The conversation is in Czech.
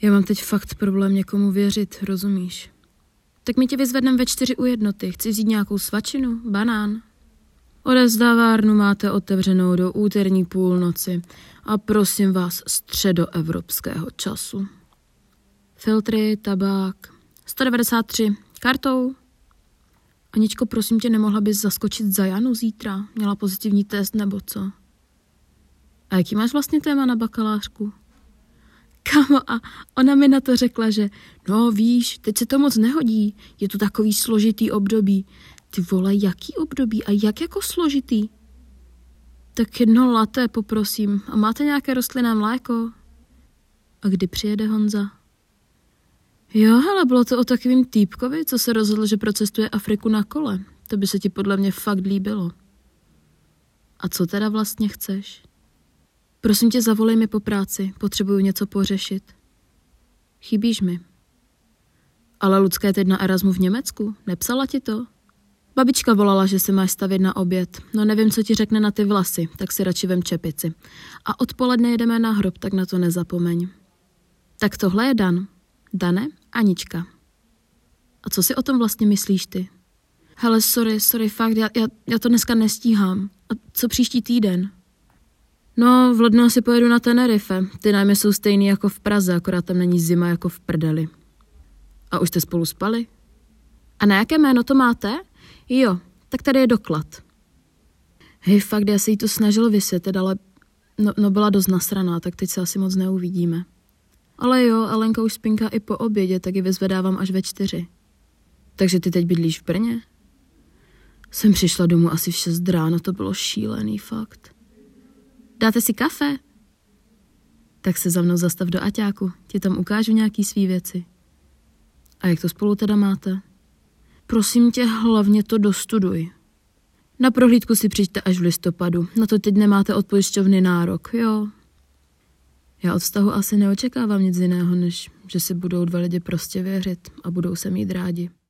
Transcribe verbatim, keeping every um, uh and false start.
Já mám teď fakt problém někomu věřit, rozumíš? Tak my tě vyzvedneme ve čtyři u jednoty. Chci vzít nějakou svačinu, banán. Odezdávárnu máte otevřenou do úterní půlnoci a prosím vás středoevropského času. Filtry, tabák, sto devadesát tři, kartou. Aničko, prosím tě, nemohla bys zaskočit za Janu zítra? Měla pozitivní test nebo co? A jaký máš vlastně téma na bakalářku? Kamo, a ona mi na to řekla, že no víš, teď se to moc nehodí, je to takový složitý období. Ty vole, jaký období a jak jako složitý? Tak jedno latte, poprosím. A máte nějaké rostlinné mléko? A kdy přijede Honza? Jo, hele, bylo to o takovým týpkovi, co se rozhodl, že procestuje Afriku na kole. To by se ti podle mě fakt líbilo. A co teda vlastně chceš? Prosím tě, zavolej mi po práci, potřebuju něco pořešit. Chybíš mi. Ale Lucka je teď na Erasmu v Německu, nepsala ti to? Babička volala, že se máš stavit na oběd. No nevím, co ti řekne na ty vlasy, tak si radši vem čepici. A odpoledne jedeme na hrob, tak na to nezapomeň. Tak tohle je Dan. Dane, Anička. A co si o tom vlastně myslíš ty? Hele, sorry, sorry, fakt, já, já, já to dneska nestíhám. A co příští týden? No, v lednu si pojedu na Tenerife. Ty nájmy jsou stejný jako v Praze, akorát tam není zima jako v prdeli. A už jste spolu spali? A na jaké jméno to máte? Jo, tak tady je doklad. Hej, fakt, já se jí to snažil vysvětlit, ale no, no byla dost nasraná, tak teď se asi moc neuvidíme. Ale jo, Alenka už spinká i po obědě, tak ji vyzvedávám až ve čtyři. Takže ty teď bydlíš v Brně? Jsem přišla domů asi v šest ráno, to bylo šílený, fakt. Dáte si kafe? Tak se za mnou zastav do Aťáku, ti tam ukážu nějaký svý věci. A jak to spolu teda máte? Prosím tě, hlavně to dostuduj. Na prohlídku si přijďte až v listopadu, na to teď nemáte od pojišťovny nárok, jo? Já od vztahu asi neočekávám nic jiného, než že si budou dva lidi prostě věřit a budou se mít rádi.